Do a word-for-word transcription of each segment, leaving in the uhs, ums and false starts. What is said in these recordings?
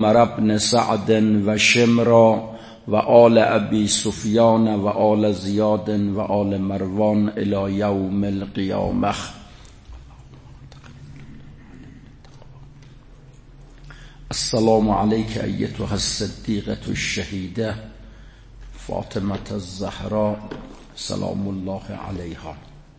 عمر بن سعد و شمرا و آل ابی سفیان و آل زیاد و آل مروان الی یوم القیامه. السلام علیک ایتها الصدیقة الشهیده فاطمه الزهراء سلام الله علیها.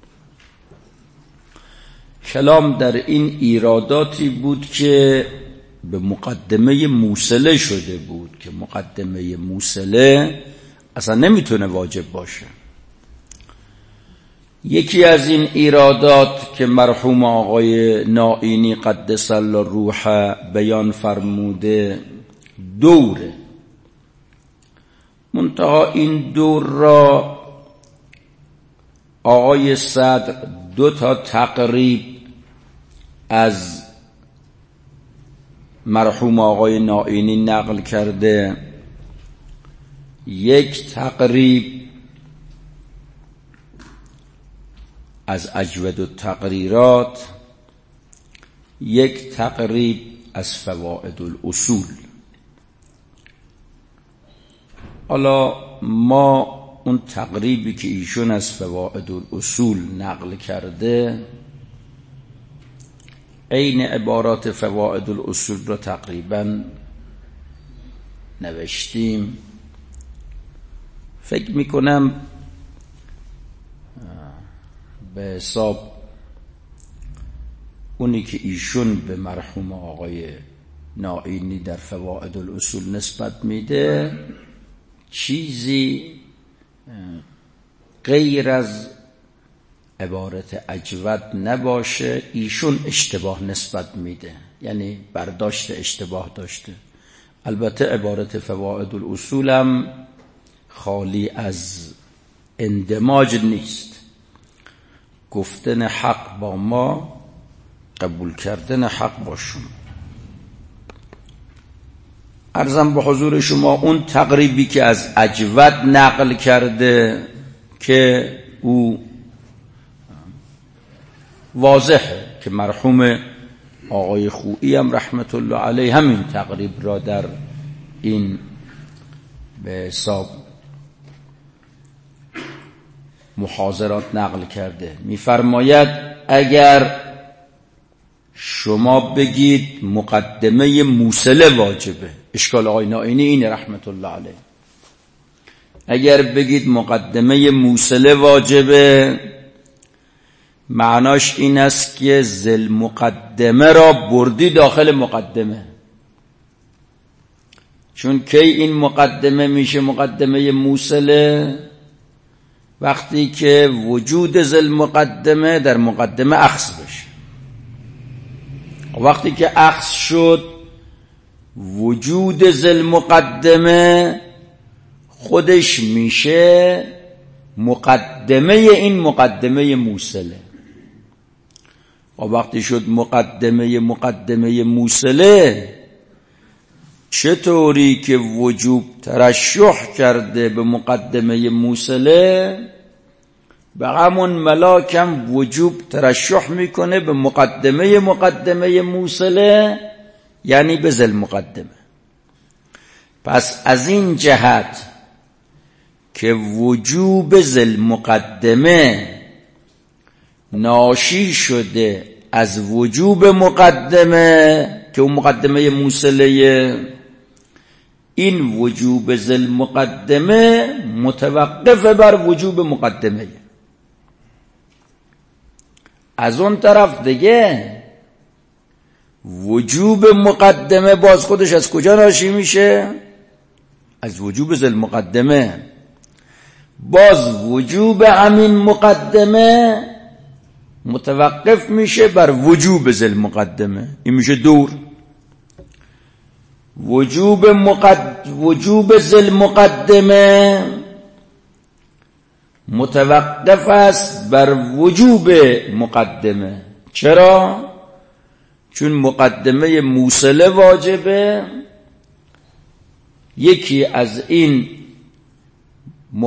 کلام در این ایراداتی بود که به مقدمه موصله شده بود که مقدمه موصله اصلا نمیتونه واجب باشه. یکی از این ایرادات که مرحوم آقای نائینی قدس الله روحه بیان فرموده دوره، منتها این دور را آقای صدر دو تا تقریب از مرحوم آقای نائینی نقل کرده، یک تقریب از اجود التقریرات، یک تقریب از فوائد الاصول. حالا ما اون تقریبی که ایشون از فوائد الاصول نقل کرده عین عبارات فوائد الاصول را تقریبا نوشتیم. فکر میکنم به حساب اونی که ایشون به مرحوم آقای نائینی در فوائد الاصول نسبت میده چیزی غیر از عبارت اجود نباشه. ایشون اشتباه نسبت میده، یعنی برداشت اشتباه داشته. البته عبارت فوائد الاصول هم خالی از اندماج نیست. گفتن حق با ما، قبول کردن حق با شما. عرضم به حضور شما اون تقریبی که از اجود نقل کرده که او واضحه که مرحوم آقای خویی هم رحمت الله علیه همین تقریب را در این به حساب محاضرات نقل کرده. میفرماید اگر شما بگید مقدمه موصله واجبه، اشکال آقای نائینی اینه رحمت الله علیه، اگر بگید مقدمه موصله واجبه معناش این است که ذل مقدمه را بردی داخل مقدمه. چون کی این مقدمه میشه مقدمه موصله؟ وقتی که وجود ذل مقدمه در مقدمه اخذ بشه. وقتی که اخذ شد وجود ذل مقدمه خودش میشه مقدمه این مقدمه موصله. و وقتی شد مقدمه مقدمه موصله، چطوری که وجوب ترشح کرده به مقدمه موصله، به همون ملاکم وجوب ترشح میکنه به مقدمه مقدمه موصله، یعنی به ذل مقدمه. پس از این جهت که وجوب ذل مقدمه ناشی شده از وجوب مقدمه که اون مقدمه موصله، این وجوب ذل مقدمه متوقف بر وجوب مقدمه. از اون طرف دیگه وجوب مقدمه باز خودش از کجا ناشی میشه؟ از وجوب ذل مقدمه. باز وجوب همین مقدمه متوقف میشه بر وجوب ذل مقدمه. این میشه دور. وجوب مقد... وجوب ذل مقدمه متوقف است بر وجوب مقدمه. چرا؟ چون مقدمه موصله واجبه، یکی از این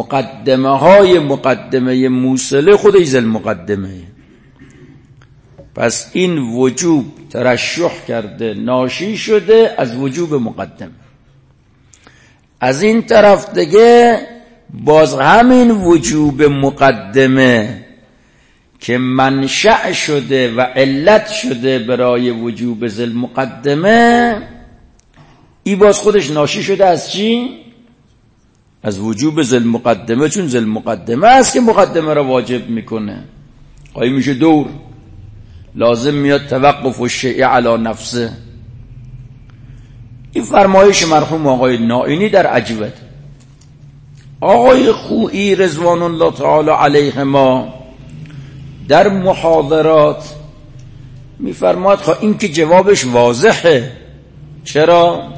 مقدمه های مقدمه موصله خودش ذل مقدمه. پس این وجوب ترشح کرده، ناشی شده از وجوب مقدم. از این طرف دیگه باز همین وجوب مقدمه که منشأ شده و علت شده برای وجوب ذل مقدمه، ای باز خودش ناشی شده از چی؟ از وجوب ذل مقدمه، چون ذل مقدمه است که مقدمه را واجب میکنه. قایم میشه دور، لازم میاد توقف الشیء علی نفسه. این فرمایش مرحوم آقای نائینی در عجوبه. آقای خویی رضوان الله تعالی علیهما در محاضرات میفرماد خب این که جوابش واضحه. چرا؟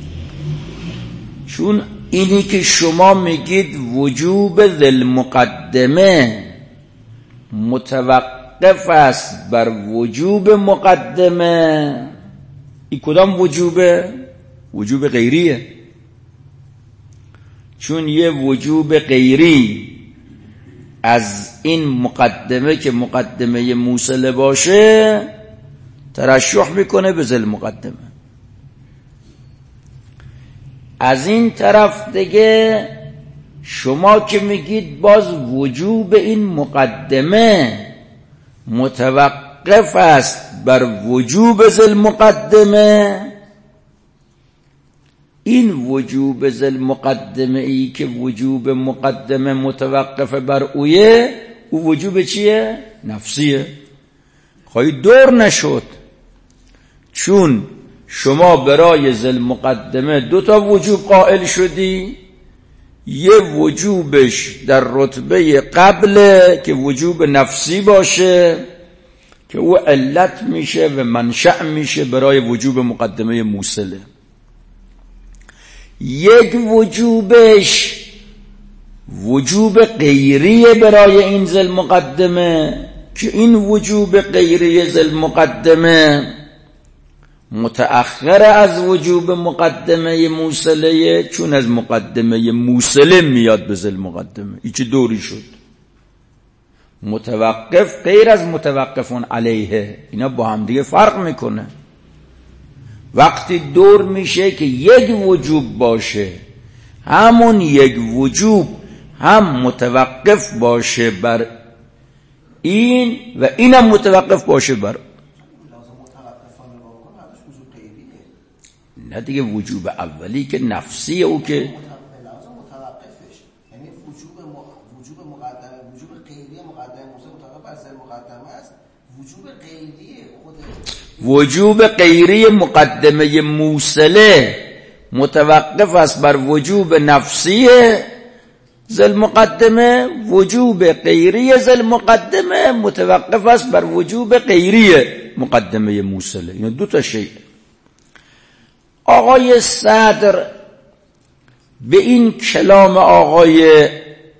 چون اینی که شما میگید وجوب ذل مقدمه متوقف است بر وجوب مقدمه، این کدام وجوبه؟ وجوب غیریه. چون یه وجوب غیری از این مقدمه که مقدمه موصله باشه ترشح میکنه به ذل مقدمه. از این طرف دیگه شما که میگید باز وجوب این مقدمه متوقف است بر وجوب ذل مقدمه، این وجوب ذل مقدمه ای که وجوب مقدمه متوقف بر اویه، او وجوب چیه؟ نفسیه. خواهی دور نشد، چون شما برای ذل مقدمه دو تا وجوب قائل شدی، یه وجوبش در رتبه قبله که وجوب نفسی باشه که او علت میشه و منشأ میشه برای وجوب مقدمه موصله. یک وجوبش وجوب غیریه برای این ذل مقدمه که این وجوب غیریه ذل مقدمه متأخر از وجوب مقدمه موصله، چون از مقدمه موصله میاد به ذل مقدمه. این چه دوری شد؟ متوقف غیر از متوقفون علیه، اینا با هم دیگه فرق میکنه. وقتی دور میشه که یک وجوب باشه، همون یک وجوب هم متوقف باشه بر این و اینم متوقف باشه بر نه دیگه. وجوب اولی که نفسی او که لازم متوقفش، یعنی وجوب وجوب مقدمه وجوب غیری مقدمه موصله متوقف بر ذل مقدمه است. وجوب غیری خود وجوب غیری مقدمه موصله متوقف است بر وجوب نفسی ذل مقدمه، وجوب غیری ذل مقدمه متوقف است بر وجوب غیری مقدمه موصله. این دو تا شیء. آقای صدر به این کلام آقای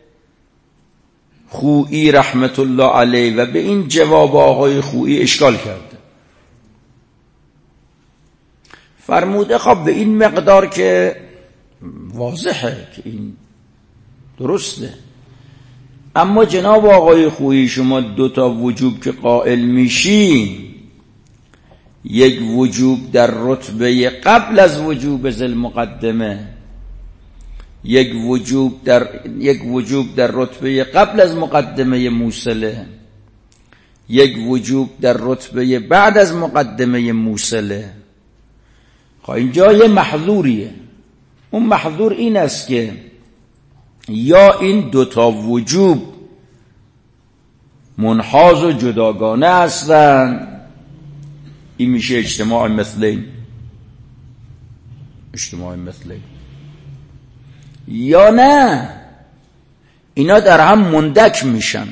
خویی رحمت الله علیه و به این جواب آقای خویی اشکال کرده. فرموده خب به این مقدار که واضحه که این درسته، اما جناب آقای خویی شما دو تا وجوب که قائل میشین، یک وجوب در رتبه قبل از وجوب ذل مقدمه، یک وجوب در یک وجوب در رتبه قبل از مقدمه موصله، یک وجوب در رتبه بعد از مقدمه موصله. خب اینجا یه محظوریه. اون محظور این است که یا این دوتا وجوب منحاز و جداگانه هستند، این میشه اجتماع مثلین، اجتماع مثلین، یا نه اینا در هم مندک میشن،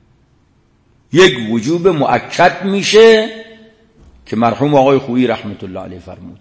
یک وجوب مؤکد میشه که مرحوم آقای خویی رحمت الله علیه فرمود.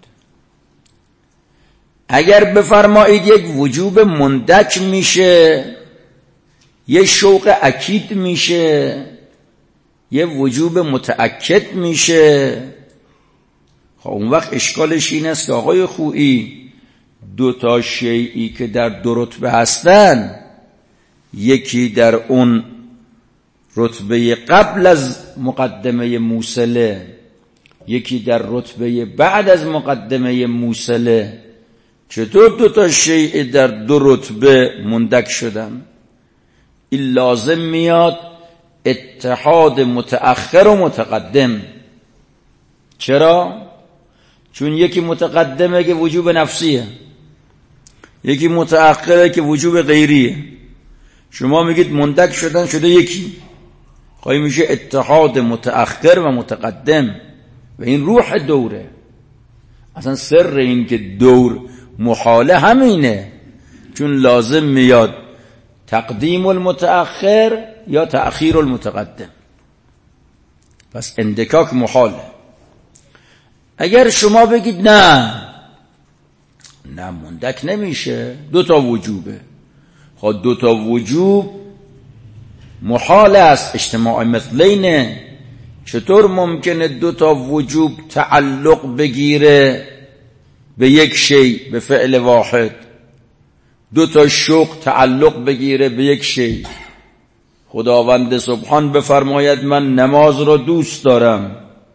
اگر بفرمایید یک وجوب مندک میشه، یک شوق اکید میشه، یک وجوب متأکد میشه، خب اون وقت اشکالش این است که آقای خویی دو تا شیئی که در دو رتبه هستن، یکی در اون رتبه قبل از مقدمه موصله، یکی در رتبه بعد از مقدمه موصله، چطور دو تا شیء در دو رتبه مندک شدن؟ این لازم میاد اتحاد متأخر و متقدم. چرا؟ چون یکی متقدمه که وجوب نفسیه، یکی متأخره که وجوب غیریه. شما میگید مندک شدن، شده یکی، خواهی میشه اتحاد متأخر و متقدم و این روح دوره. اصلا سر این که دور محاله همینه، چون لازم میاد تقدیم المتأخر یا تأخیر المتقدم، پس اندکاک محاله. اگر شما بگید نه نه مندک نمیشه، دو تا وجوبه، خب دو تا وجوب محال است، اجتماع مثلینه. چطور ممکنه دو تا وجوب تعلق بگیره به یک شیء، به فعل واحد؟ دو تا شوق تعلق بگیره به یک شیء. خداوند سبحان بفرماید من نماز را دوست دارم.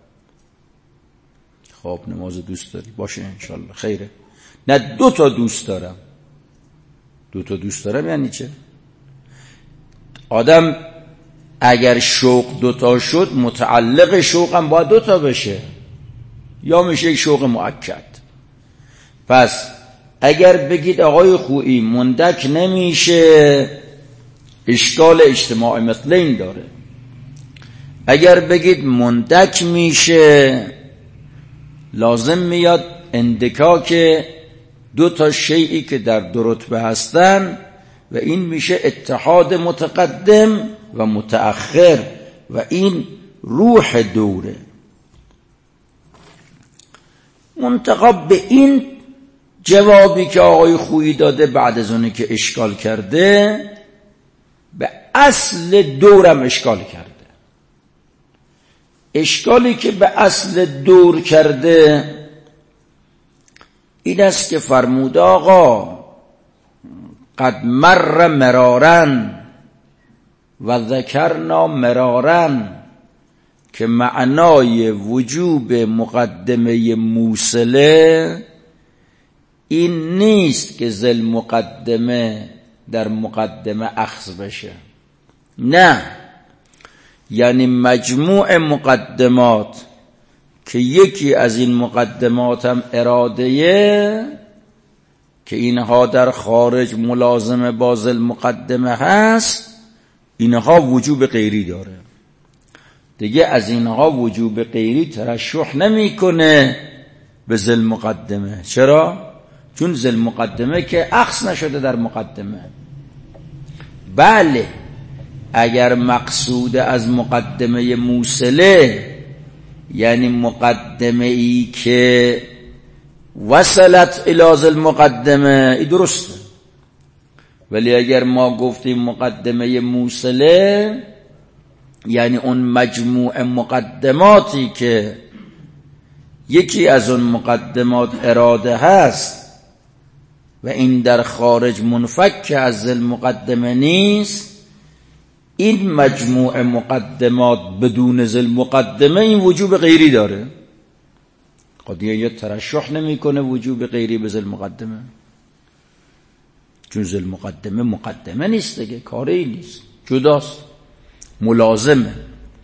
خب نماز دوست داری، باشه انشالله خیره. نه دو تا دوست دارم. دو تا دوست دارم یعنی چه؟ آدم اگر شوق دو تا شد، متعلق شوق هم باید دو تا بشه، یا میشه یک شوق مؤکد. پس اگر بگید آقای خویی مندک نمیشه، اشکال اجتماع مثلین داره. اگر بگید مندک میشه، لازم میاد اندکاک دو تا شیئی که در دو رتبه هستن و این میشه اتحاد متقدم و متأخر و این روح دوره. منتقب به این جوابی که آقای خویی داده بعد از اونه که اشکال کرده، به اصل دورم اشکال کرده. اشکالی که به اصل دور کرده این است که فرمود آقا قد مر مرارن و ذکرنا مرارن که معنای وجوب مقدمه موصله این نیست که ذل مقدمه در مقدمه اخذ بشه، نه، یعنی مجموع مقدمات که یکی از این مقدمات هم اراده‌یه که اینها در خارج ملازمه با ذل مقدمه هست، اینها وجوب غیری داره. دیگه از اینها وجوب غیری ترشح نمیکنه به ذل مقدمه. چرا؟ چون ذل مقدمه که اخذ نشده در مقدمه. بله اگر مقصود از مقدمه موصله یعنی مقدمه ای که وصلت الی ذل مقدمه، ای درسته. ولی اگر ما گفتیم مقدمه موصله یعنی اون مجموع مقدماتی که یکی از اون مقدمات اراده هست و این در خارج منفک از ذل مقدمه نیست، این مجموع مقدمات بدون ذل مقدمه این وجوب غیری داره. قضیه یا ترشح نمیکنه وجوب غیری به ذل مقدمه، چون ذل مقدمه مقدمه نیست دیگه، کاری نیست، جداست، ملازمه.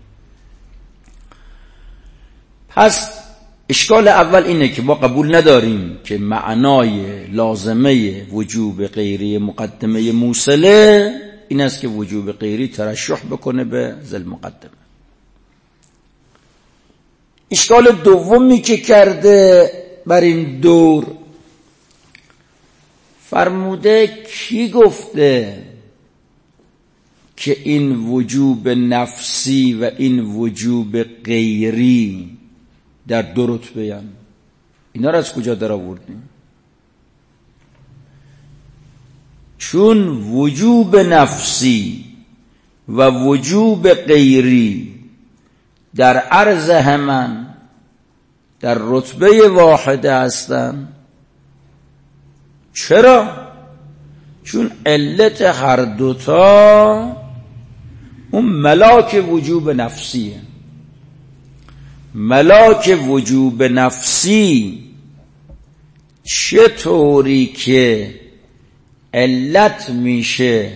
پس اشکال اول اینه که ما قبول نداریم که معنای لازمه وجوب غیری مقدمه موصله این است که وجوب غیری ترشح بکنه به ذل مقدمه. اشکال دومی که کرده بر این دور، فرموده کی گفته که این وجوب نفسی و این وجوب غیری در دو رتبه هستند؟ اینا را از کجا در آوردیم؟ چون وجوب نفسی و وجوب غیری در عرض همان در رتبه واحده هستند. چرا؟ چون علت هر دوتا اون ملاک وجوب نفسیه. ملاک وجوب نفسی چطوری که علت میشه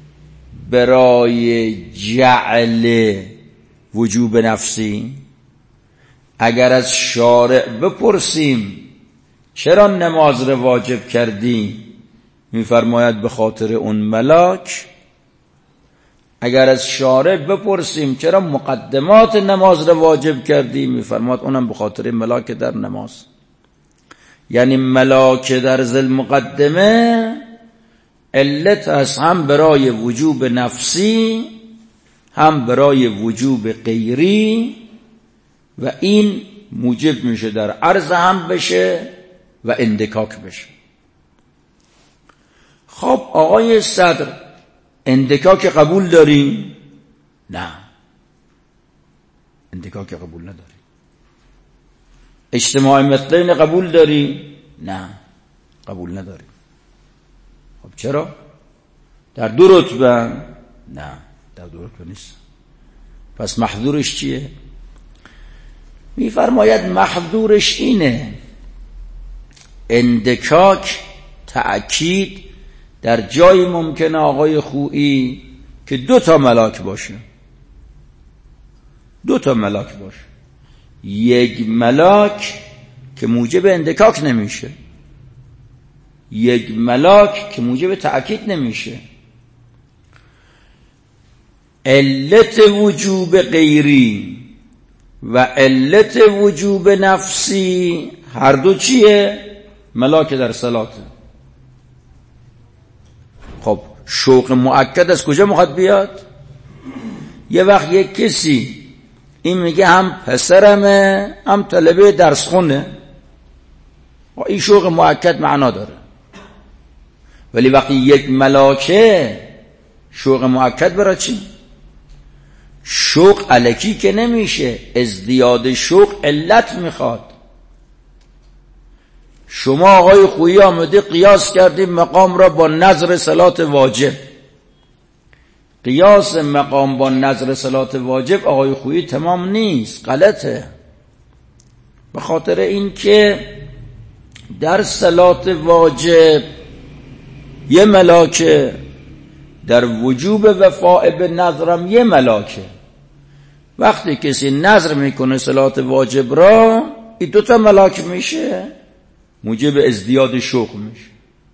برای جعل وجوب نفسی؟ اگر از شارع بپرسیم چرا نماز رو واجب کردی، میفرماید به خاطر اون ملاک. اگر از شارع بپرسیم چرا مقدمات نماز رو واجب کردی، میفرماید اونم به خاطر ملاک در نماز. یعنی ملاک در ذل مقدمه علت است هم برای وجوب نفسی هم برای وجوب غیری، و این موجب میشه در عرض هم بشه و اندکاک بشه. خب آقای صدر، اندکاک قبول داری؟ نه، اندکاک قبول نداری. اجتماع مثلین قبول داری؟ نه، قبول نداری. خب چرا؟ در دو رتبه؟ نه، در دو رتبه نیست. پس محظورش چیه؟ میفرماید محظورش اینه اندکاک تأکید در جای ممکنه آقای خویی که دو تا ملاک باشه، دو تا ملاک باشه. یک ملاک که موجب اندکاک نمیشه، یک ملاک که موجب تأکید نمیشه. علت وجوب غیری و علت وجوب نفسی هر دو چیه؟ ملاک در صلاته. خب شوق مؤکد از کجا میخواد بیاد؟ یه وقت یک کسی این میگه هم پسرمه هم طلبه درس خونه، این شوق مؤکد معنا داره. ولی وقتی یک ملاکه شوق مؤکد برای چی؟ شوق الکی که نمیشه، ازدیاد شوق علت میخواد. شما آقای خویی آمده قیاس کردیم مقام را با نظر صلات واجب. قیاس مقام با نظر صلات واجب آقای خویی تمام نیست، غلطه. به خاطر این که در صلات واجب یه ملاکه، در وجوب وفاء به نظرم یه ملاکه. وقتی کسی نظر میکنه صلات واجب را، این دوتا ملاک میشه، موجب ازدیاد شوق میشه.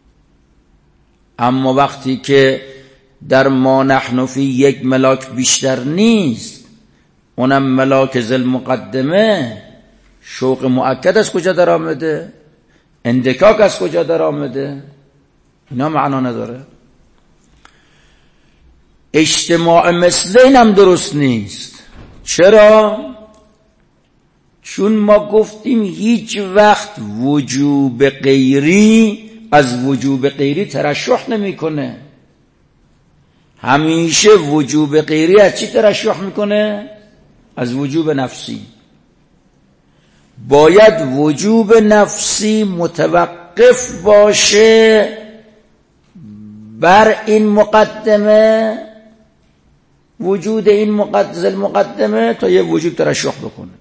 اما وقتی که در ما نحن فی یک ملاک بیشتر نیست، اونم ملاک ذل مقدمه، شوق مؤکد از کجا در آمده؟ اندکاک از کجا در آمده؟ اینا معنا نداره. اجتماع مثلین هم درست نیست. چرا؟ چون ما گفتیم هیچ وقت وجوب غیری از وجوب غیری ترشح نمیکنه. همیشه وجوب غیری از چی ترشح میکنه؟ از وجوب نفسی. باید وجوب نفسی متوقف باشه بر این مقدمه، وجود این مقدس مقدمه تا یه وجوب ترشح بکنه.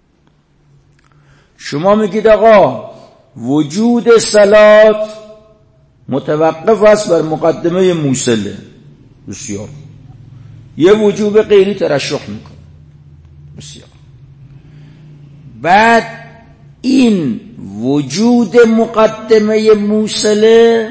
شما میگید آقا وجود صلات متوقف است بر مقدمه موصله، بسیار، یه وجوب غیری ترشح میکنه، بسیار. بعد این وجود مقدمه موصله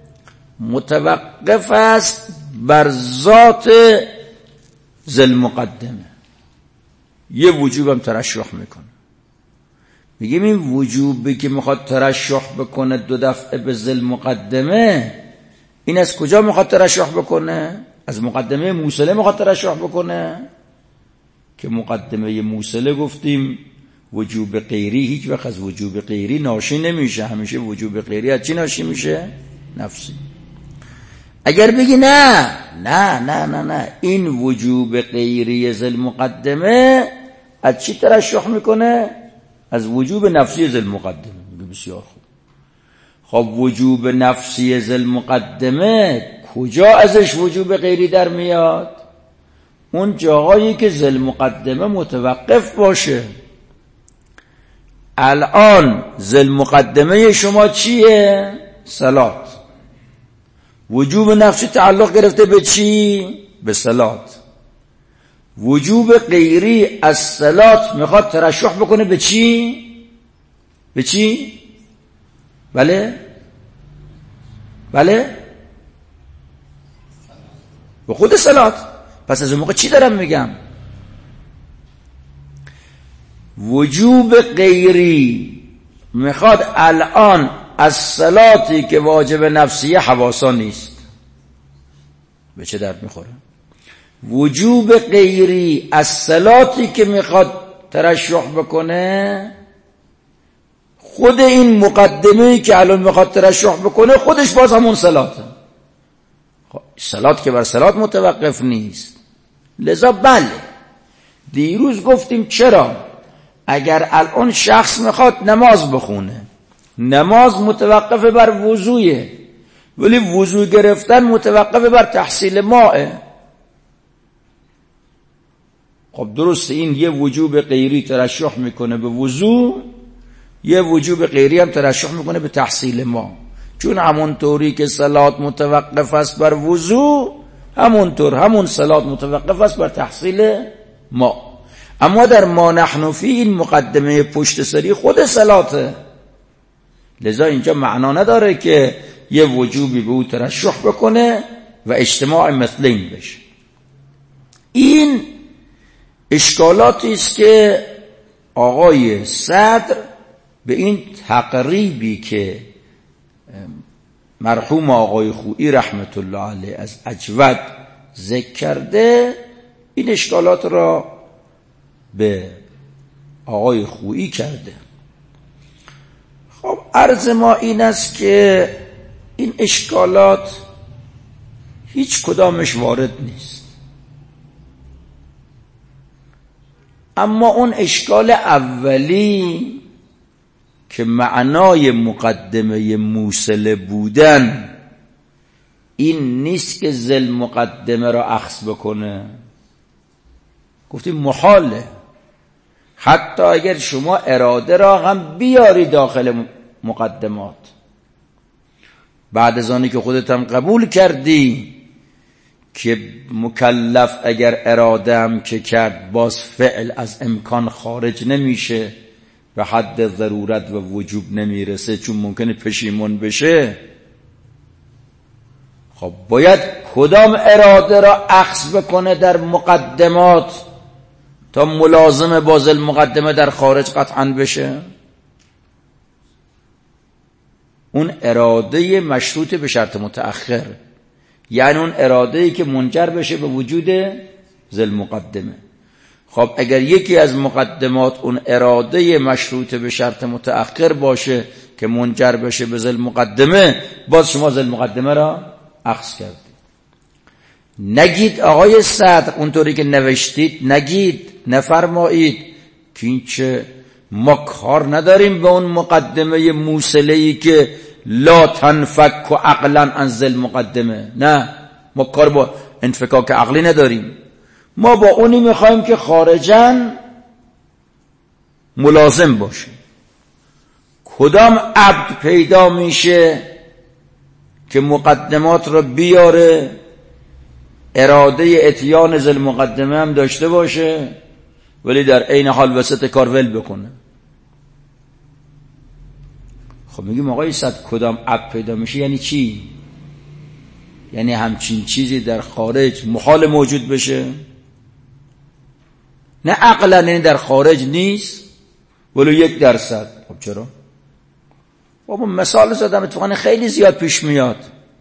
متوقف است بر ذات ذل مقدمه، یه وجوبم ترشح میکنه. میگیم این وجوبی که میخواد ترشح بکنه دو دفعه به ذل مقدمه، این از کجا میخواد ترشح بکنه؟ از مقدمه موصله میخواد ترشح بکنه، که مقدمه موصله گفتیم وجوب غیری هیچ وقت از وجوب غیری ناشی نمیشه، همیشه وجوب غیری از چی ناشی میشه؟ نفسی. اگر بگی نه نه نه نه نه این وجوب غیری ذل مقدمه از چی ترشح میکنه؟ از وجوب نفسی ذل مقدمه. بسیار خوب. خب وجوب نفسی ذل مقدمه کجا ازش وجوب غیری در میاد؟ اون جاهایی که ذل مقدمه متوقف باشه. الان ذل مقدمه شما چیه؟ صلات. وجوب نفسی تعلق گرفته به چی؟ به صلات. وجوب غیری از صلات میخواد ترشح بکنه به چی؟ به چی؟ بله؟ بله؟ به خود صلات. پس از اون موقع چی دارم میگم؟ وجوب غیری میخواد الان از صلاتی که واجب نفسیه حواسا نیست. به چه درد میخوره؟ وجوب غیری از صلاتی که میخواد ترشح بکنه، خود این مقدمه‌ای که الان میخواد ترشح بکنه خودش باز همون صلاته. صلات که بر صلات متوقف نیست. لذا بله، دیروز گفتیم چرا اگر الان شخص میخواد نماز بخونه، نماز متوقف بر وضوئه، ولی وضو گرفتن متوقف بر تحصیل ماءه. خب درسته، این یه وجوب غیری ترشح میکنه به وضو، یه وجوب غیری هم ترشح میکنه به تحصیل ما. چون همون طوری که صلات متوقف است بر وضو، همون طور همون صلات متوقف است بر تحصیل ما. اما در ما نحن فی این مقدمه پشت سری خود صلاته. لذا اینجا معنا نداره که یه وجوبی به او ترشح بکنه و اجتماع مثلین بشه. این اشکالاتی است که آقای صدر به این تقریبی که مرحوم آقای خویی رحمت الله علیه از اجود ذکر کرده، این اشکالات را به آقای خویی کرده. خب عرض ما این است که این اشکالات هیچ کدامش وارد نیست، اما اون اشکال اولی که معنای مقدمه موصله بودن این نیست که ذل مقدمه را اخذ بکنه. گفتیم محاله، حتی اگر شما اراده را هم بیاری داخل مقدمات، بعد از آنی که خودت هم قبول کردی که مکلف اگر اراده هم که کرد باز فعل از امکان خارج نمیشه، به حد ضرورت و وجوب نمیرسه چون ممکنه پشیمون بشه. خب باید کدام اراده را اخذ بکنه در مقدمات تا ملازم با ذل مقدمه در خارج قطعا بشه؟ اون اراده مشروط به شرط متأخر، یعنی اون اراده‌ای که منجر بشه به وجود ذل مقدمه. خب اگر یکی از مقدمات اون اراده مشروط به شرط متأخر باشه که منجر بشه به ذل مقدمه، باز شما ذل مقدمه را اخذ کردید. نگید آقای صدر اونطوری که نوشتید، نگید، نفرمایید که این چه ما کار نداریم به اون مقدمه موصله‌ای که لا تنفک و عقلا عن ذل مقدمه. نه، ما کار با انفکاک عقلی نداریم، ما با اونی میخوایم که خارجاً ملازم باشه. کدام عبد پیدا میشه که مقدمات رو بیاره، اراده اتیان ذل مقدمه هم داشته باشه، ولی در عین حال وسط کار ول بکنه؟ خب میگیم آقای صد کدام عبد پیدا میشه یعنی چی؟ یعنی همچین چیزی در خارج محال موجود بشه؟ نه عقلا یعنی در خارج نیست ولی یک درصد. خب چرا؟ بابا مثال زدم، اتفاقا خیلی زیاد پیش میاد.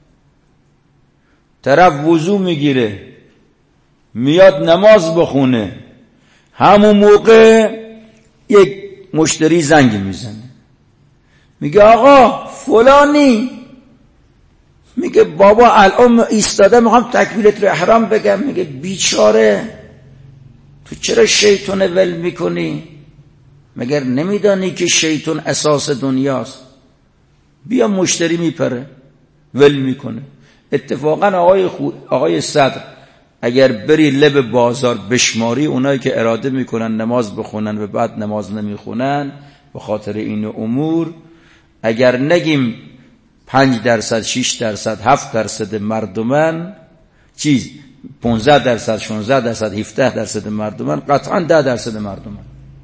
طرف وضو میگیره میاد نماز بخونه، همون موقع یک مشتری زنگ میزنه، میگه آقا فلانی، میگه بابا الان ایستاده میخوام تکبیرت رو احرام بگم. میگه بیچاره تو چرا شیطان ول میکنی؟ مگر نمیدانی که شیطان اساس دنیاست؟ بیا مشتری میپره ول میکنه. اتفاقا آقای, خو... آقای صدر اگر بری لب بازار بشماری اونایی که اراده میکنن نماز بخونن و بعد نماز نمیخونن به خاطر این امور، اگر نگیم پنج درصد شش درصد هفت درصد مردمن، چیز پانزده درصد شانزده درصد هفده درصد مردمن، قطعا ده درصد مردمن،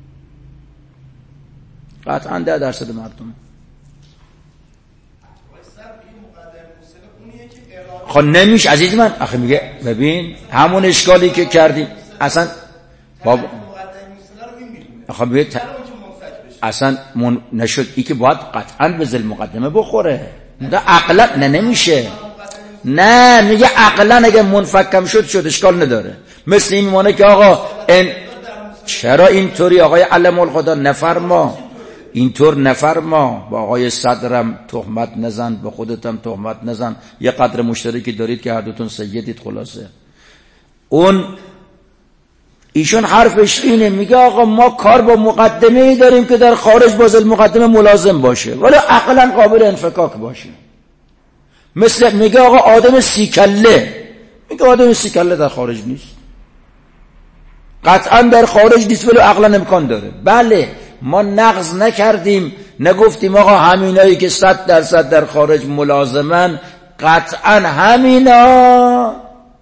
قطعا ده درصد مردمن. خب نمیشه عزیز من، آخه میگه ببین همون اشکالی که کردیم اصلا بابا آخه میگه ت... اصلا من... نشد ای که باید قطعا به ذل مقدمه بخوره، ده عقلا نه نمیشه، نه میگه عقلا اگه منفکم شد شد اشکال نداره. مثل این مونه که آقا این... چرا اینطوری آقای علم الخدا نفرما، اینطور نفرما، با آقای صدرم تهمت نزن، به خودتم تهمت نزن، یه قدر مشترکی دارید که هر دوتون سیدید. خلاصه اون ایشون حرفش اینه، میگه آقا ما کار با مقدمه ای داریم که در خارج باز المقدمه ملازم باشه ولی عقلا قابل انفکاک باشه. مثل میگه آقا آدم سیکله، میگه آدم سیکله در خارج نیست، قطعا در خارج نیست ولی عقلا امکان داره. بله ما نقض نکردیم، نگفتیم آقا همینایی که صد درصد در خارج ملازمن قطعا همینا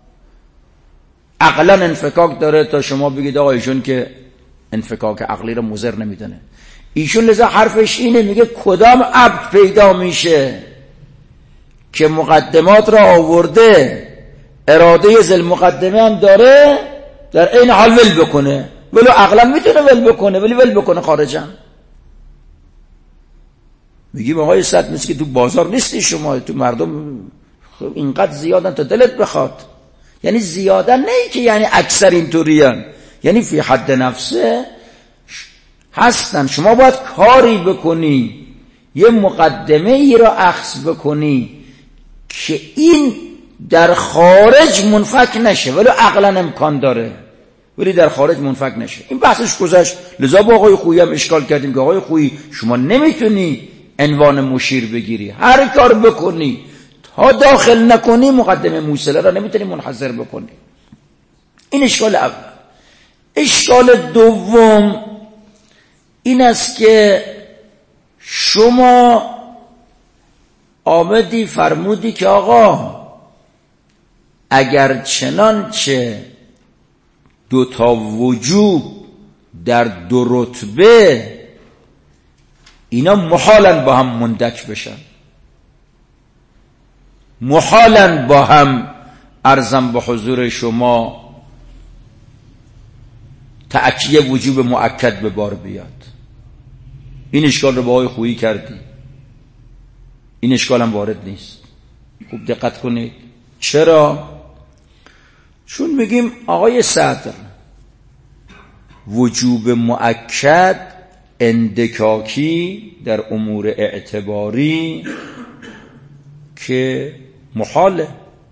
عقلا انفکاک داره تا شما بگید آقا ایشون که انفکاک عقلی رو مضر نمیدونه. ایشون لذا حرفش اینه، میگه کدام عبد پیدا میشه که مقدمات را آورده اراده ذل مقدمه هم داره در این حال ول بکنه، ولی عقلا میتونه ول بکنه ولی ول بکنه خارجا. میگیم آقای صد مثل که تو بازار نیستی شما، تو مردم اینقدر زیادن تا دلت بخواد، یعنی زیادن نه ای که یعنی اکثر اینطوریان، یعنی فی حد نفسه هستن. شما باید کاری بکنی، یه مقدمه ای را اخذ بکنی که این در خارج منفک نشه ولی عقلا امکان داره، ولی در خارج منفک نشه. این بحثش گذشت. لذا با آقای خویی هم اشکال کردیم که آقای خویی شما نمیتونی عنوان مشیر بگیری، هر کار بکنی تا داخل نکنی مقدمه موصله را نمیتونی منحصر بکنی. این اشکال اول. اشکال دوم این است که شما آمدی فرمودی که آقا اگر چنانچه دو تا وجوب در دو رتبه اینا محالن با هم مندک بشن، محالن با هم عرضم به حضور شما تأکیه وجوب مؤکد به بار بیاد. این اشکال رو با آقای خویی کردی، این اشکال هم وارد نیست. خوب دقت کنید. چرا؟ چون میگیم آقای صدر وجوب مؤکد اندکاکی در امور اعتباری که محاله،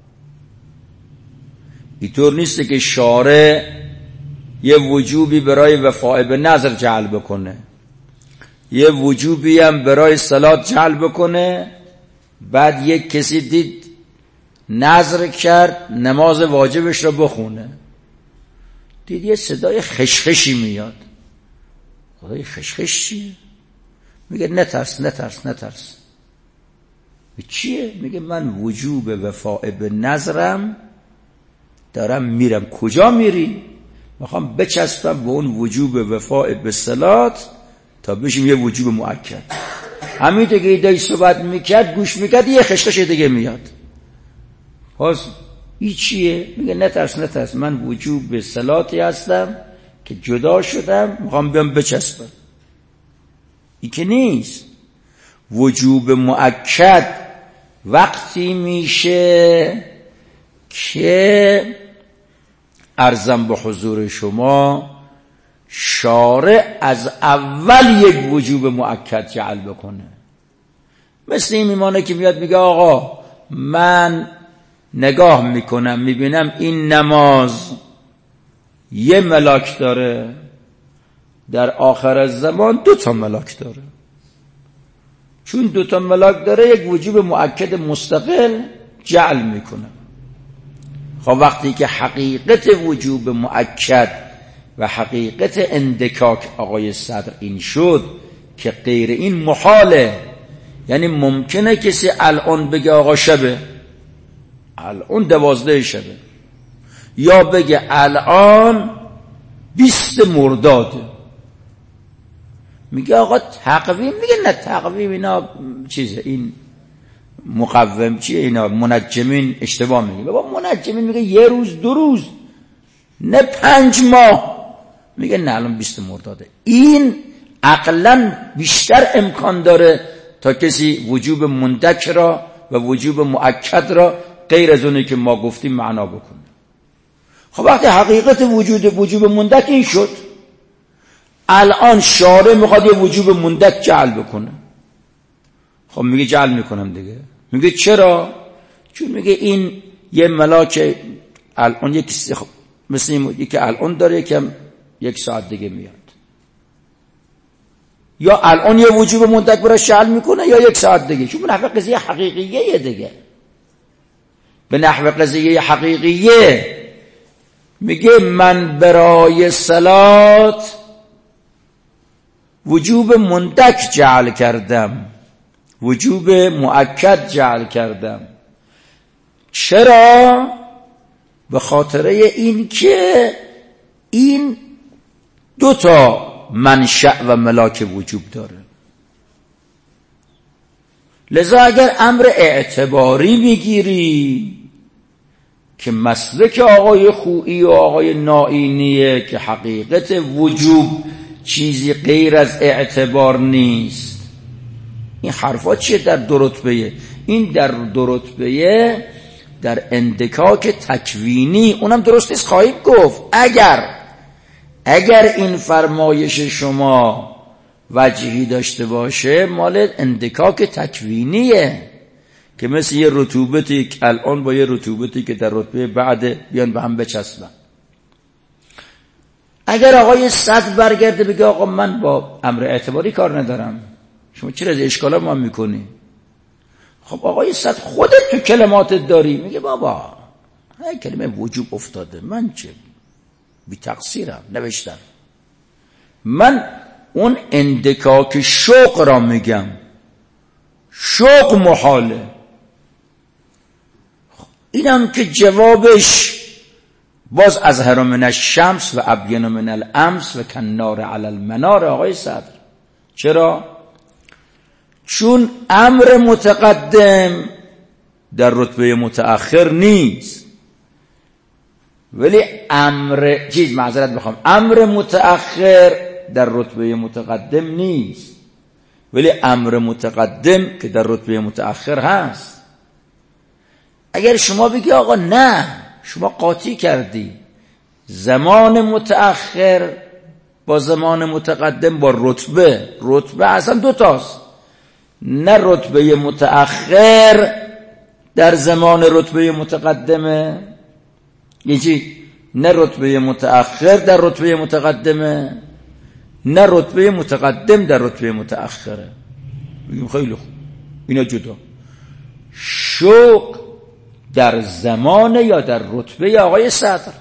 اینطور نیست که شارع یه وجوبی برای وفاء به نظر جعل بکنه، یه وجوبی هم برای صلات جعل بکنه، بعد یک کسی دید نظر کرد نماز واجبش رو بخونه، دید یه صدای خشخشی میاد. خدای خشخش چیه؟ میگه نترس نترس نترس. چیه؟ میگه من وجوب وفاء به نظرم دارم میرم. کجا میری؟ میخوام بچسبم به اون وجوب وفاء به صلات تا بشیم یه وجوب مؤکد. همینطور که ایدهی صحبت میکرد گوش میکرد یه خشخش دیگه میاد. پس این چیه؟ میگه نترس نترس، من وجوب به صلاتی هستم که جدا شدم میخوام بیام بچسبم. این که نیست. وجوب مؤکد وقتی میشه که عرضم به حضور شما شارع از اول یک وجوب مؤکد جعل بکنه. مثل این میمانه که میاد میگه آقا من نگاه میکنم میبینم این نماز یه ملاک داره، در آخر الزمان دو تا ملاک داره. چون دو تا ملاک داره یک وجوب مؤکد مستقل جعل میکنه. خب وقتی که حقیقت وجوب مؤکد و حقیقت اندکاک آقای صدر این شد که غیر این محاله، یعنی ممکنه کسی الان بگه آقا شبه، الان دوازده شبه، یا بگه الان بیست مرداده، میگه آقا تقویم، میگه نه تقویم اینا چیزه، این مقوم چیه، اینا منجمین اشتباه میگه. بابا منجمین میگه یه روز دو روز، نه پنج ماه، میگه نه الان بیست مرداده. این عقلا بیشتر امکان داره تا کسی وجوب مندک را و وجوب مؤکد را غیر از اونی که ما گفتیم معنا بکنه. خب وقتی حقیقت وجود وجوب مندک این شد، الان شارع میخواد یه وجوب مندک جعل بکنه. خب میگه جعل میکنم دیگه. میگه چرا؟ چون میگه این یه ملاک الان یک خب مثل این که الان داره یکم یک ساعت دیگه میاد، یا الان یه وجوب مندک براش جعل میکنه یا یک ساعت دیگه، چون به نحو قضیه حقیقیه دیگه، به نحو قضیه حقیقیه. میگه من برای صلات وجوب مندک جعل کردم، وجوب مؤکد جعل کردم. چرا؟ به خاطر این که این دو تا منشأ و ملاک وجوب داره. لذا اگر امر اعتباری میگیری که مسلک آقای خویی و آقای نائینیه که حقیقت وجوب چیزی غیر از اعتبار نیست، این حرفا چیه در دو رتبه؟ این در دو رتبه در اندکاک تکوینی، اونم درست نیست خواهیم گفت. اگر اگر این فرمایش شما وجهی داشته باشه مال اندکاک تکوینیه که مثل یه رطوبتی که الان با یه رطوبتی که در رتبه بعد بیان به هم بچسبن. اگر آقای صدر برگرده بگه آقا من با امر اعتباری کار ندارم، شما چرا از اشکالا ما میکنی؟ خب آقای صدر خودت تو کلماتت داری، میگه بابا های کلمه وجوب افتاده، من چه بی تقصیرم نوشتم، من اون اندکاک شوق را میگم، شوق محاله. اینم که جوابش باز از من الشمس و ابین من الامس و کنار علی المنار آقای صدر. چرا؟ چون امر متقدم در رتبه متأخر نیست، ولی امر چیز معذرت بخوام امر متأخر در رتبه متقدم نیست، ولی امر متقدم که در رتبه متأخر هست. اگر شما بگی آقا نه، شما قاطی کردی زمان متأخر با زمان متقدم با رتبه، رتبه اصلا دو تاست، نه رتبه متأخر در زمان رتبه متقدمه، یعنی نه رتبه متأخر در رتبه متقدمه، نه رتبه متقدم در رتبه متأخره. بگیم خیلی خوب اینا جدا. شوق در زمان یا در رتبه آقای صدر.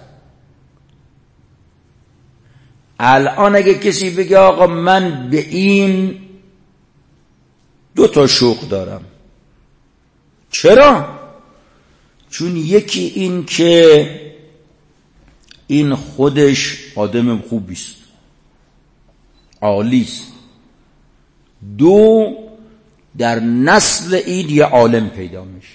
الان اگه کسی بگه آقا من به این دو تا شوق دارم، چرا؟ چون یکی این که این خودش آدم خوبیست، عالیست، دو در نسل این یه عالم پیدا میشه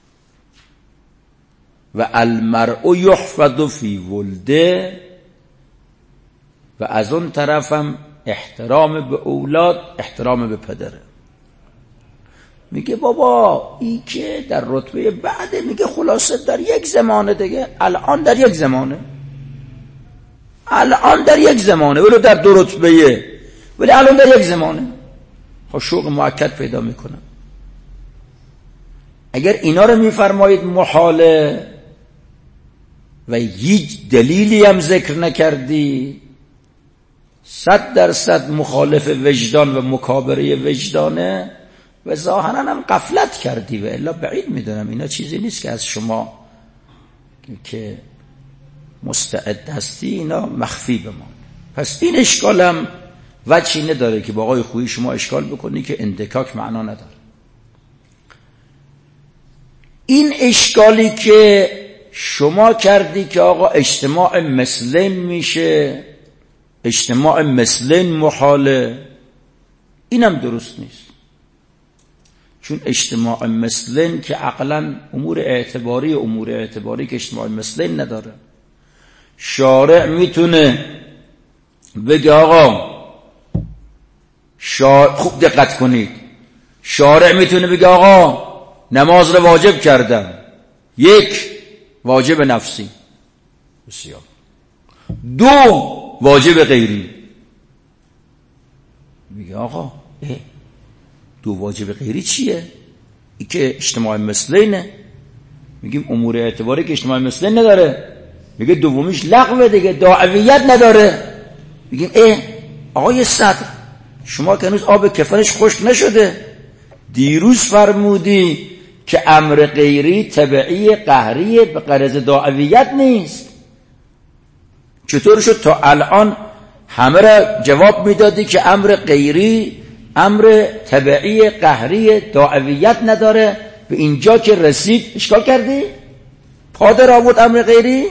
و المرء یحفظ فی ولده، و از اون طرفم احترام به اولاد احترام به پدره. میگه بابا ای که در رتبه بعده، میگه خلاصه در یک زمانه دیگه، الان در یک زمانه، الان در یک زمانه، ولی در دو رتبه، ولی الان در یک زمانه. خب شوق مؤکد پیدا میکنه. اگر اینا رو میفرمایید محاله و هیچ دلیلی هم ذکر نکردی، صد درصد مخالف وجدان و مکابره وجدانه و ظاهرا هم غفلت کردی، و الا بعید میدونم اینا چیزی نیست که از شما که مستعد هستی اینا مخفی به ما. پس این اشکالم وجهی نداره که با آقای خویی شما اشکال بکنی که اندکاک معنا نداره. این اشکالی که شما کردی که آقا اجتماع مثلین میشه، اجتماع مثلین محاله، اینم درست نیست. چون اجتماع مثلین که عقلا امور اعتباری امور اعتباری که اجتماع مثلین نداره. شارع میتونه بگه آقا شارع، خوب دقت کنید، شارع میتونه بگه آقا نماز رو واجب کردم، یک واجب نفسی، بسیار، دو واجب غیری. میگه آقا دو واجب غیری چیه؟ ای که اجتماع مثلینه. میگیم امور اعتباری که اجتماع مثلین نداره. میگه دومیش لغوه دیگه، داعویت نداره. میگیم اه آقای صدر شما که هنوز آب کفنش خشک نشده، دیروز فرمودی که امر غیری تبعی قهری به غرض داعویت نیست. چطور شد تا الان همه را جواب میدادی که امر غیری امر تبعی قهری داعویت نداره، به اینجا که رسید اشکال کردی؟ پادر آورد امر غیری؟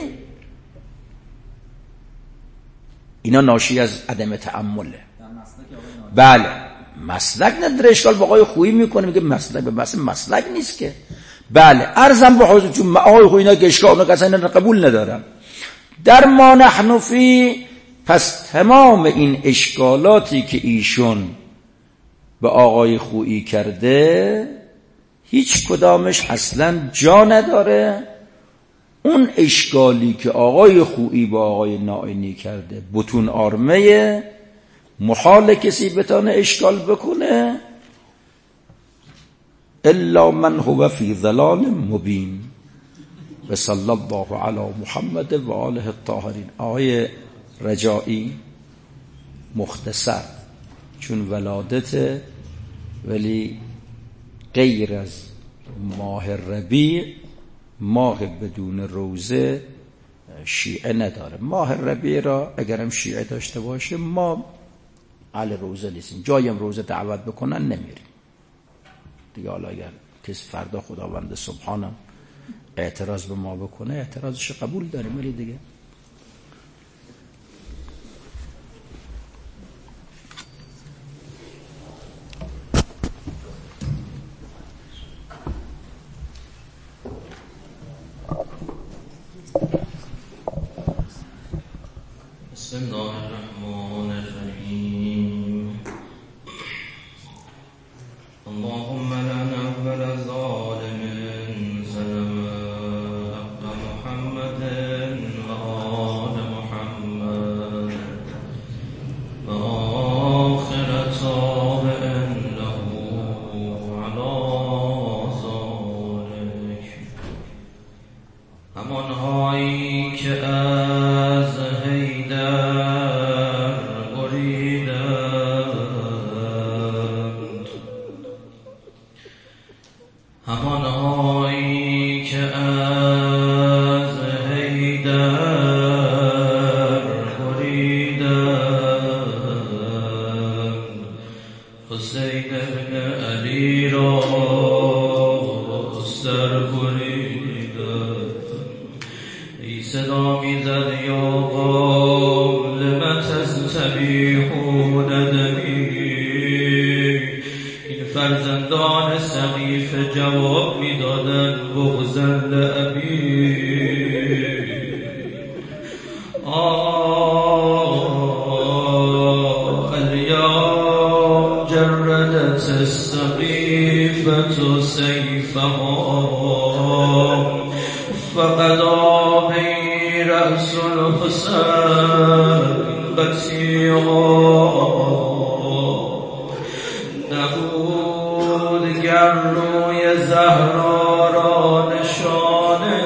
اینا ناشی از عدم تأمله. بله مسلک نداره، اشکال با آقای خویی میکنه، میگه مسلک به مسلک مسلک نیست که. بله عرضم با حضور، چون آقای خویی اینا که اشکال اونا کسا اینا قبول ندارم. در ما نحن فی، پس تمام این اشکالاتی که ایشون به آقای خویی کرده هیچ کدامش اصلا جا نداره. اون اشکالی که آقای خویی با آقای نائینی کرده بتون آرمه، محال کسی بتانه اشکال بکنه الا من هو فی ضلال مبین. و صلی الله علی محمد و آله الطاهرین. آقای رجایی مختصر، چون ولادت ولی غیر از ماه ربیع ماه بدون روزه شیعه نداره. ماه ربیع را اگرم شیعه داشته باشه ما اهل روزه نیستیم، جایم روزه دعوت بکنن نمیریم دیگه. حالا اگر کسی فردا خداوند سبحانم اعتراض به ما بکنه اعتراضش قبول داریم، ولی دیگه بسم الله الرحمن الرحیم. اللهم لا نقبل الظالم سلم عبد محمد و آل محمد و آخر تابع له علی ذلک. همانهایی که از حیدر بریدند، همانهایی که از حیدر بریدند، حسین بن علی را سر بریدند. ای صدا میزد یا قوم لم تستبیحون دمی. این فرزندان سقیف جواب میدادند بغضا لابی. آه الیوم جردت السقیفة سیفها فقضا بی رأس الحسین بطیعا. نبود گر روی زهرا را نشانه،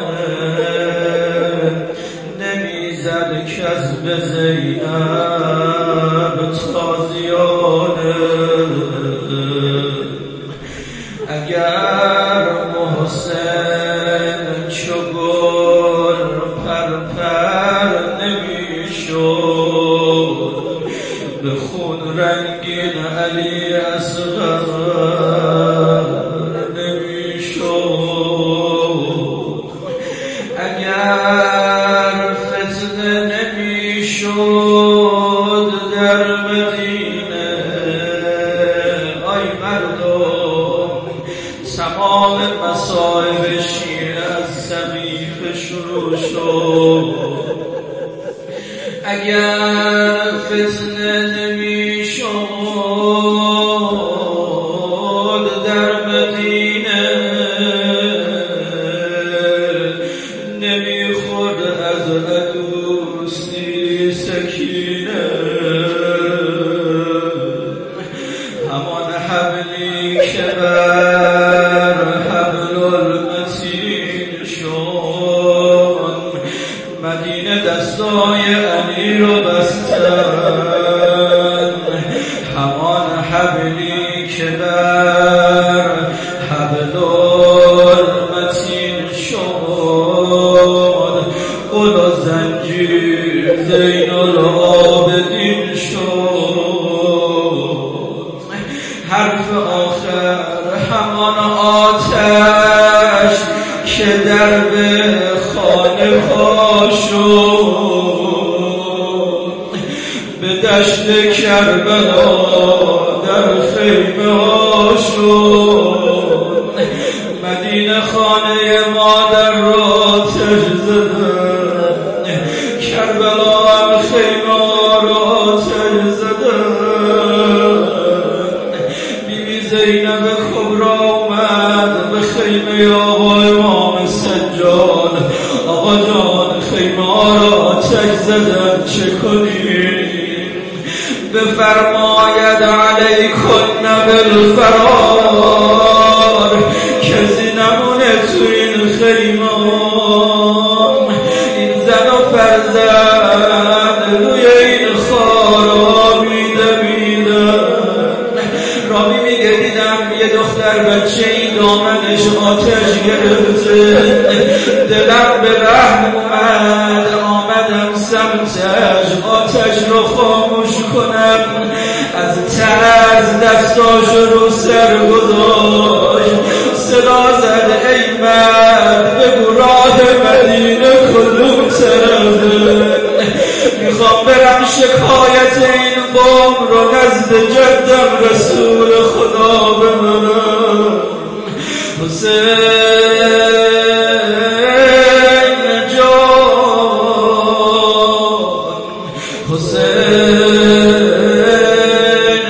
نمیزد کس به زینب تازیانه. اگر محسن چو گل مصائب شیعه از سقیفه شروع شد. اگر فتنه نمی شد در مدینه نمی خورد از عروسی سکینه. همان حبلی که بر حبل المتین شد مدینه دستای علی رو بستن. همان حبلی که بر حبل المتین شد قل و زنجیر زین العابدین شد. حرف آخر همان آتش که در به خانه پا شد. به دشت کربلا در خیمه ها شد. مدینه خانه مادر را آتش زدن. کربلا هم خیمه ها را آتش زدن. بیبی زینب کبرا اومد به خیمه آقا امام سجاد. آقا جان خیمه ها را آتش زدن چه کنیم؟ بفرماید علیکن بالفرار که نمونه تو این خیمه. این زن و فرزند روی این خارا میده میدن. رامی میگه دیدم یه دختر بچه این دامنش آتش گرفته. دلم به رحم اومد آمدم سمتش آتش رو خاموش کنم. از ترس دستاش رو سر گذاشت. صدا زد ای مرد بگو راه مدینه کدوم طرفه. میخوام برم شکایت این قوم رو نزد جدم رسول خدا ببرم. حسین جان حسین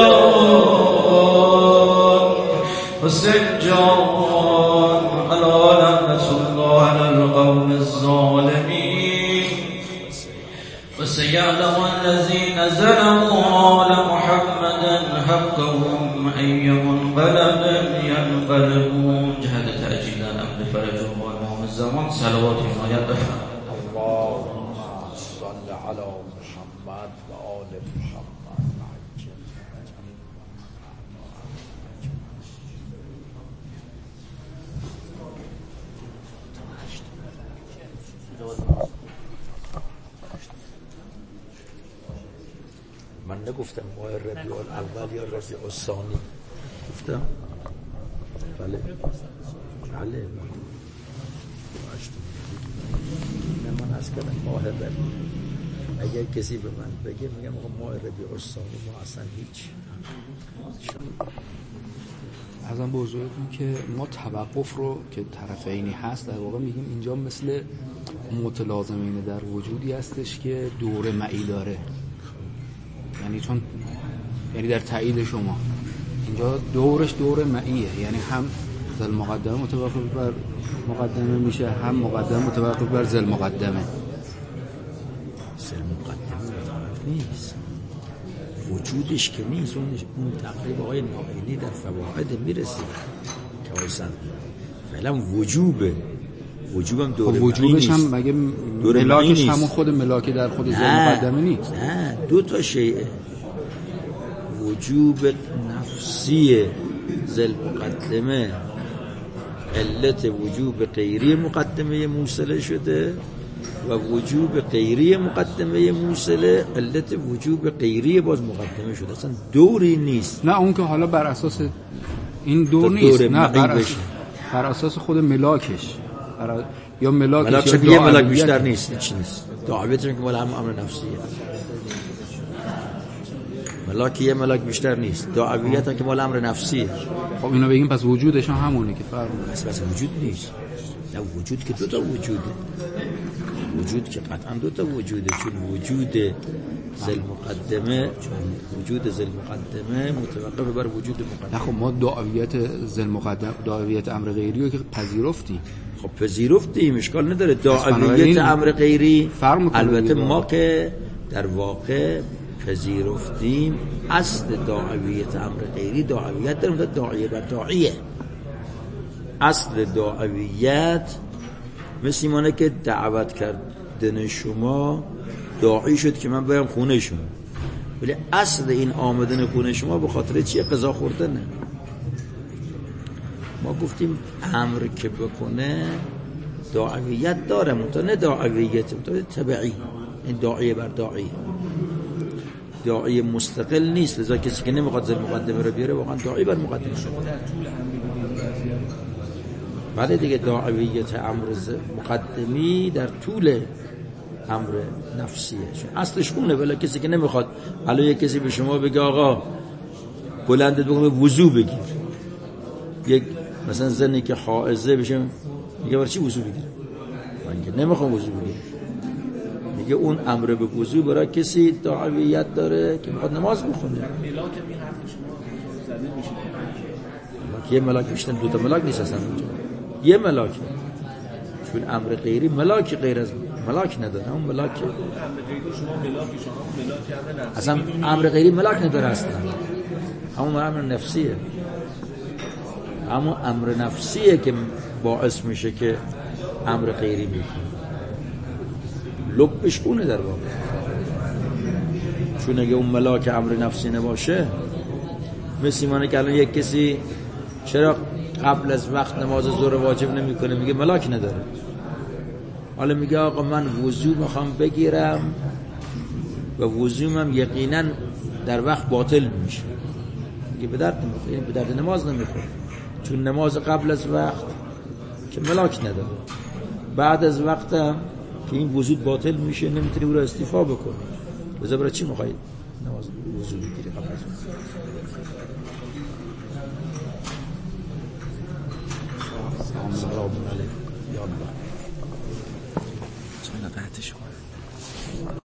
جان حسین جان علی لعنت الله علی القوم الظالمین. وسيعلم الذين ظلموا آل محمد حقهم أي منقلب ينقلبون. جهد تأجيل الأمر فرجه وإمام الزمان صلوات عناية بفرم. اللهم صل على محمد وآل محمد. من نگفتم ماه ربیع الاول یا ربیع الثانی گفتم؟ بله بله نه من از کردم ماه ربیع. اگر کسی به من بگه میگم ماه ربیع الثانی ما اصلا هیچ. ازم به حضورتون که ما توقف رو که طرفینی هست در واقع میگیم اینجا مثل متلازمین در وجودی هستش که دور معی داره. یعنی چون یعنی در تایید شما اینجا دورش دور معیه. یعنی هم ذل مقدمه متوقف بر مقدمه میشه هم مقدمه متوقف بر ذل مقدمه. ذل مقدمه متوقف نیست. وجودش که نیست. اون تقریب آقای نائینی در فواید میرسه که آیسان فعلا وجوبه. وجوبم دور وجوبش هم مگه ملاکش همون خود ملاکی در خود ذل مقدمه نیست؟ نه دو تا شیء. وجوب نفسی ذل مقدمه علت وجوب غیری مقدمه موصله شده و وجوب غیری مقدمه موصله علت وجوب غیری باز مقدمه شده. اصلا دوری نیست. نه اون که حالا بر اساس این دور نیست. نه بر اساس, بر اساس خود ملاکش برا... یا ملاکش ملاک شد یه ملاک بیشتر نیست. هیچ نیست. دعویتون که مال هم امر نفسیه. ملاک یه ملاک بیشتر نیست. دعویت هم که مال امر نفسیه. خب اینو بگیم پس وجودش هم همونه که فرق پس پس وجود نیست. نه وجود که دو تا وجوده. وجود که قطعا دو تا وجوده، چون وجود ذل مقدمه وجود ذل مقدمه متوقف بر وجود مقدمه. خب ما دعویت ذل مقدم دعویت امر غیری رو که پذیرفتیم. خب پذیرفتیم، اشکال نداره. دعویت امر غیری البته ما که در واقع پذیرفتیم اصل دعویت امر غیری دعویت در مدت داعیه بر داعیه. اصل دعویت مثل اینه که دعوت کردن شما داعی شد که من برم خونه شما، ولی اصل این آمدن خونه شما به خاطر چیه؟ قضا خوردنه. ما گفتیم امر که بکنه دعویت داره، منتها نه دعویت منتها تبعی، این داعیه بر داعیه، داعیه مستقل نیست. لذا کسی که نمیخواد ذل مقدمه رو بیاره واقعا داعی بر مقدمه شد. بعد دیگه دعویت امر مقدمی در طول امر نفسیه، چون اصلش اونه. ولی کسی که نمیخواد، الان یک کسی به شما بگه آقا بلندت بکنه وضو بگیر، یک مثلا زنی که حائضه بشه میگه برای چی وضو بگیره؟ من که نمیخوام وضو بگیره. میگه اون امر به وضو برای کسی دعویت داره که میخواد نماز بخونه. ملاک این حرف شما زده میشه یه ملاک بیشتر، دو تا ملاک نیست اصلا اونجا، یه ملاک، چون امر غیری ملاک غیر از ملاک نداره. اون ملاک امر غیری شما ملاک شما ملاک امر اصلا امر غیری ملاک نداره اصلا، همون امر نفسیه. اما امر نفسیه که باعث میشه که امر غیری میکنه. لبش اونه در واقع، چون اگه اون ملاک امر نفسی نباشه، مثل اینه که الان یک کسی چرا قبل از وقت نماز ظهر واجب نمیکنه؟ میگه ملاک نداره. حالا میگه آقا من وضو میخوام بگیرم و وضوم یقینا در وقت باطل میشه، میگه به درد نمیخوره، به درد نماز نمیخوره، چون نماز قبل از وقت که ملاک نداره، بعد از وقت هم که این وضو باطل میشه نمیتونی او را استیفا بکنی. بذار برای چی میخوای نماز وضو بگیری قبل از وقت؟ سلام علیکم یا الله. چند قطع شما